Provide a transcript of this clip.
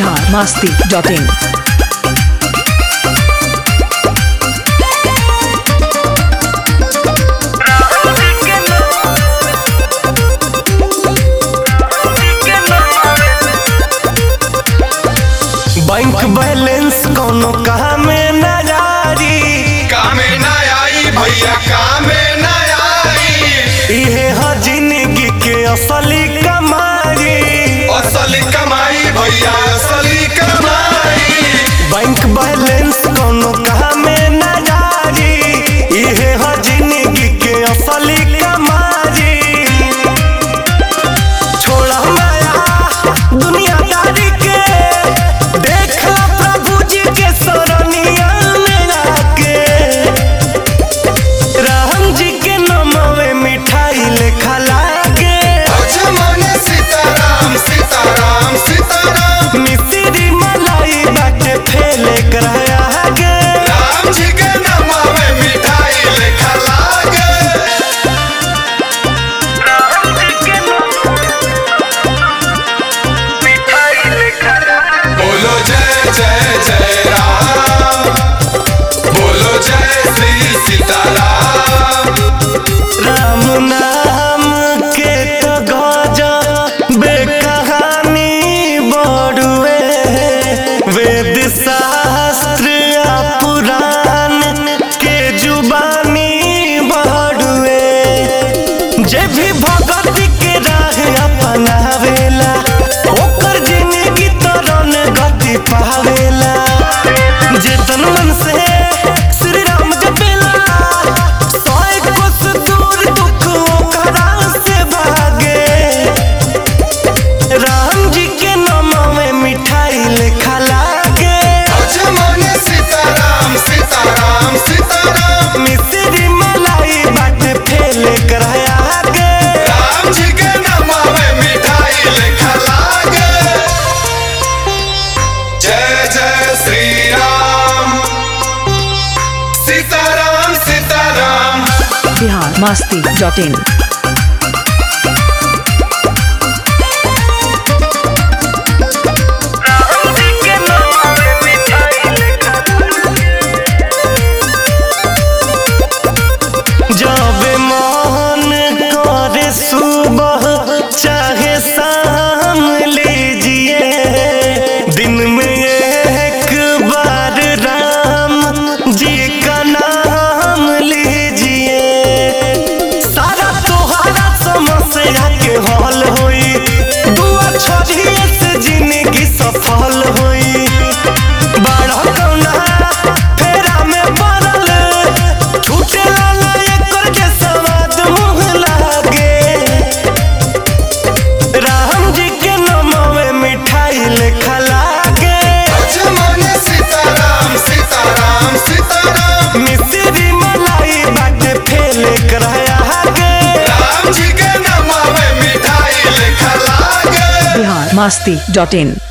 biharmasti.in bank balance कोनो कामे न जारी, कामे न आई भैया कामे न आई। इहे ह जिंदगी के असली कमाई, असली कमाई भैया असली कमाई। बैंक बैलेंस कोनो कामे न जारी, इहे ह जिंदगी के असली कमाई। छोड़ा माया दुनियादारी के, देखा प्रभु जी के सरनिया में आके। राम जी के नमवे मिठाई लेखा लागे, जमाने सीताराम सीताराम सीताराम। मिश्री मलाई बाटे फेले कराया गे। राम जी के नाम में मिठाई लेखा लागे। राम जी के मिठाई लेखा लागे। बोलो जय जय जय राम, बोलो जय श्री सीताराम। राम नाम के तो गजा बेकहानी बड़ुए, वेद शास्त्र आ पुराण के जुबानी बड़ुए। जे भी भगत के राह अपनावेला, ओकर जिंदगी तरन गति पावेला। जे तन मन से श्री राम जपेला, सोए कोस दूर दुख ओकरा से भागे। राम जी के नाम में मिठाई लेखा लागे, जमाने सीताराम सीताराम सीताराम। मिश्री मलाई बाटे फेले कराया गे। राम जी के नाम में मिठाई लेखा लागे। जय जय श्री राम, सीताराम सीताराम। biharmasti.in जब मन करे सुबह चाहे शाम लीजिए, दिन में एक बार राम जी का नाम लीजिए। सारा तोहरा समस्या के हल होई, दुआ छोड़िए से जिंदगी सफल होई। बड़ा कौना फेरा में पड़ल, छूटेला ना एकर के स्वाद मुँह लागे। राम जी के नाम में मिठाई लेखा लागे, जमाने सीताराम सीताराम सीताराम। मिश्री मलाई बाटे फेले कराया गे। राम जी के नाम में मिठाई लेखा लागे। biharmasti.in